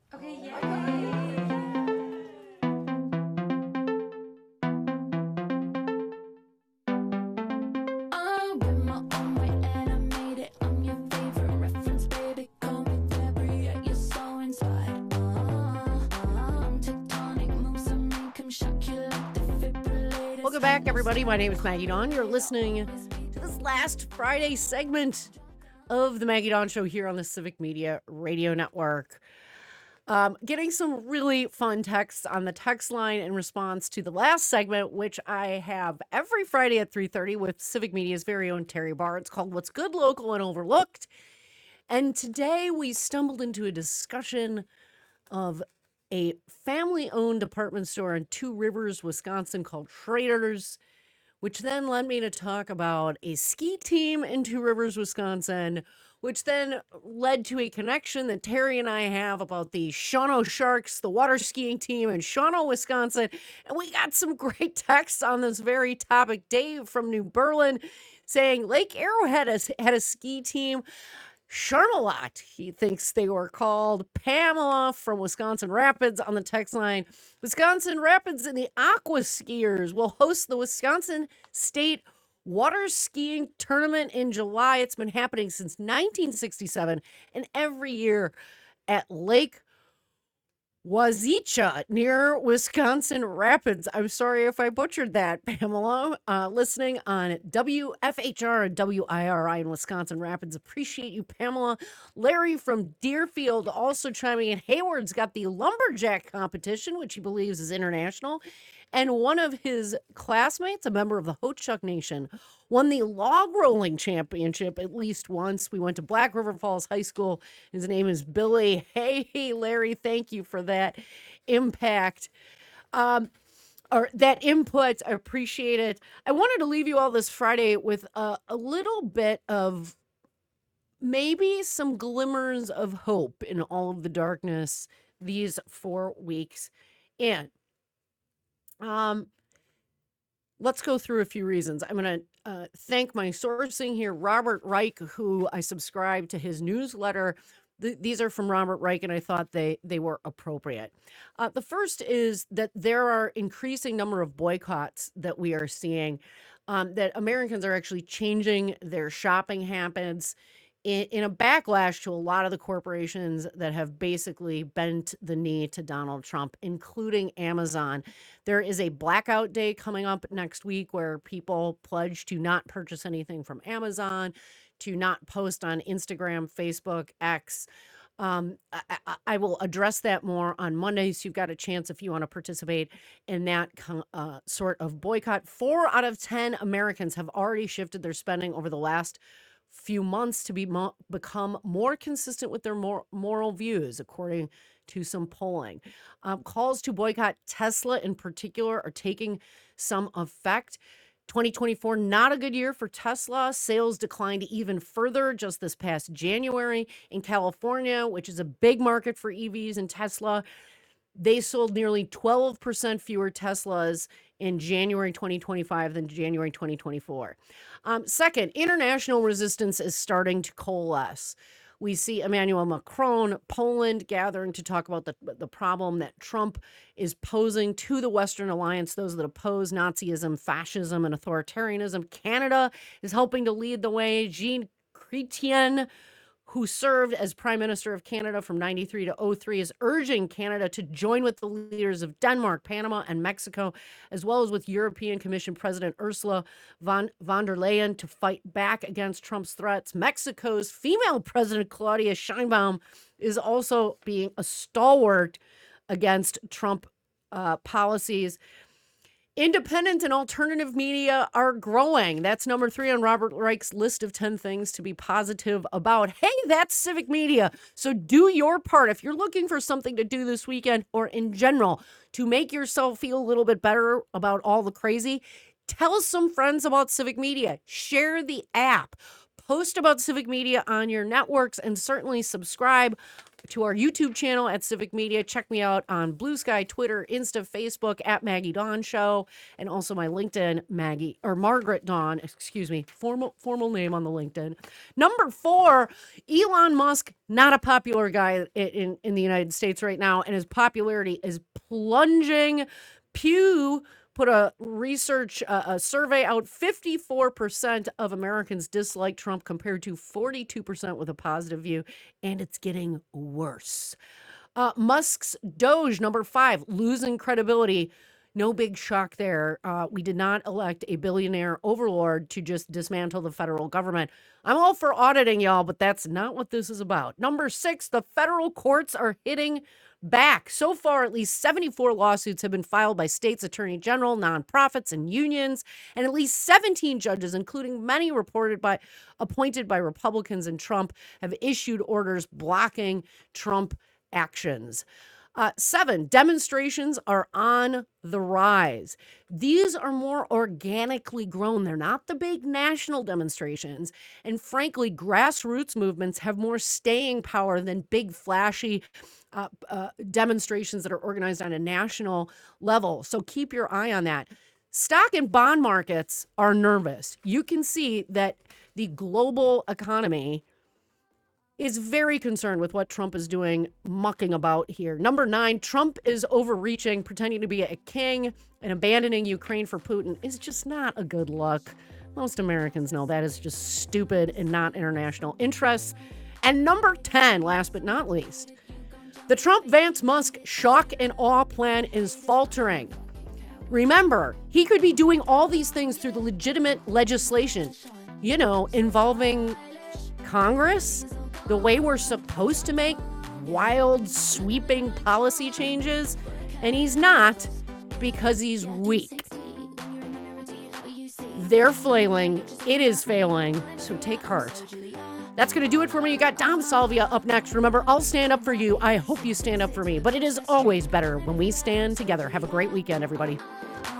Okay, yay! I'm with my own way and I made it. I'm your favorite reference, baby. Call me Deborah, yeah, you're so inspired. I'm tectonic moves I make 'em shock you like the defibrillators. Welcome back, everybody. My name is Maggie Dawn. You're listening to this last Friday segment of the Maggie Dawn Show here on the Civic Media Radio Network. Getting some really fun texts on the text line in response to the last segment, which I have every Friday at 3:30 with Civic Media's very own Terry Barr. It's called What's Good, Local, and Overlooked. And today we stumbled into a discussion of a family-owned department store in Two Rivers, Wisconsin called Traders, which then led me to talk about a ski team in Two Rivers, Wisconsin, which then led to a connection that Terry and I have about the Shawano Sharks, the water skiing team in Shawano, Wisconsin. And we got some great texts on this very topic. Dave from New Berlin saying Lake Arrowhead had a ski team. Charmelot, he thinks they were called. Pamela from Wisconsin Rapids on the text line. Wisconsin Rapids and the Aqua Skiers will host the Wisconsin State Water Skiing Tournament in July. It's been happening since 1967 and every year at Lake Wazicha near Wisconsin Rapids. I'm sorry if I butchered that, Pamela. Listening on WFHR and WIRI in Wisconsin Rapids. Appreciate you, Pamela. Larry from Deerfield also chiming in. Hayward's got the lumberjack competition, which he believes is international. And one of his classmates, a member of the Ho-Chunk Nation, won the log rolling championship at least once. We went to Black River Falls High School. His name is Billy. Hey, Larry, thank you for that impact. Or that input. I appreciate it. I wanted to leave you all this Friday with a little bit of maybe some glimmers of hope in all of the darkness these 4 weeks. And let's go through a few reasons. I'm going to thank my sourcing here, Robert Reich, who I subscribe to his newsletter. These are from Robert Reich, and I thought they were appropriate. The first is that there are increasing number of boycotts that we are seeing, that Americans are actually changing their shopping habits in a backlash to a lot of the corporations that have basically bent the knee to Donald Trump, including Amazon. There is a blackout day coming up next week where people pledge to not purchase anything from Amazon, to not post on Instagram, Facebook, X. I will address that more on Monday, so you've got a chance if you want to participate in that sort of boycott. 4 out of 10 Americans have already shifted their spending over the last few months to become more consistent with their moral views, according to some polling. Calls to boycott Tesla in particular are taking some effect. 2024, not a good year for Tesla. Sales declined even further just this past January in California, which is a big market for EVs and Tesla. They sold nearly 12% fewer Teslas in January 2025 than January 2024. Second, international resistance is starting to coalesce. We see Emmanuel Macron, Poland, gathering to talk about the problem that Trump is posing to the Western alliance, those that oppose Nazism, fascism, and authoritarianism. Canada is helping to lead the way. Jean Chrétien, who served as Prime Minister of Canada from 93 to 03, is urging Canada to join with the leaders of Denmark, Panama, and Mexico, as well as with European Commission President Ursula von der Leyen to fight back against Trump's threats. Mexico's female president, Claudia Sheinbaum, is also being a stalwart against Trump policies. Independent and alternative media are growing. That's number 3 on Robert Reich's list of 10 things to be positive about. Hey, that's Civic Media. So do your part. If you're looking for something to do this weekend or in general to make yourself feel a little bit better about all the crazy, tell some friends about Civic Media. Share the app. Post about Civic Media on your networks, and certainly subscribe to our YouTube channel at Civic Media. Check me out on Blue Sky, Twitter, Insta, Facebook at Maggie Dawn Show, and also my LinkedIn, Margaret Dawn, formal name on the LinkedIn. Number 4, Elon Musk, not a popular guy in the United States right now, and his popularity is plunging. Pew put a survey out. 54% of Americans dislike Trump compared to 42% with a positive view, and it's getting worse. Musk's Doge, number 5, losing credibility. No big shock there. We did not elect a billionaire overlord to just dismantle the federal government. I'm all for auditing, y'all, but that's not what this is about. Number 6, the federal courts are hitting back. So far, at least 74 lawsuits have been filed by states' attorney general, nonprofits, and unions, and at least 17 judges, including many appointed by Republicans and Trump, have issued orders blocking Trump actions. 7, demonstrations are on the rise. These are more organically grown. They're not the big national demonstrations. And frankly, grassroots movements have more staying power than big, flashy demonstrations that are organized on a national level. So keep your eye on that. Stock and bond markets are nervous. You can see that the global economy is very concerned with what Trump is doing, mucking about here. Number 9, Trump is overreaching, pretending to be a king, and abandoning Ukraine for Putin is just not a good look. Most Americans know that is just stupid and not international interests. And number 10, last but not least, the Trump-Vance-Musk shock and awe plan is faltering. Remember, he could be doing all these things through the legitimate legislation, involving Congress, the way we're supposed to make wild, sweeping policy changes, and he's not because he's weak. They're flailing. It is failing. So take heart. That's going to do it for me. You got Dom Salvia up next. Remember, I'll stand up for you. I hope you stand up for me. But it is always better when we stand together. Have a great weekend, everybody.